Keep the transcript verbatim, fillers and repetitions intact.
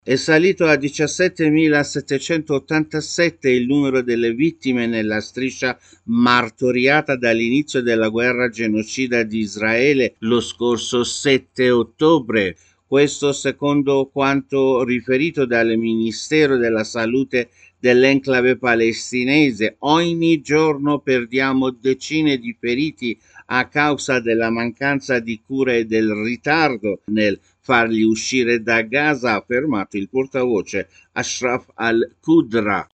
È salito a diciassettemilasettecentottantasette il numero delle vittime nella striscia martoriata dall'inizio della guerra genocida di Israele lo scorso sette ottobre. Questo secondo quanto riferito dal Ministero della Salute dell'enclave palestinese. Ogni giorno perdiamo decine di feriti a causa della mancanza di cure e del ritardo nel farli uscire da Gaza, ha affermato il portavoce Ashraf al-Qudra.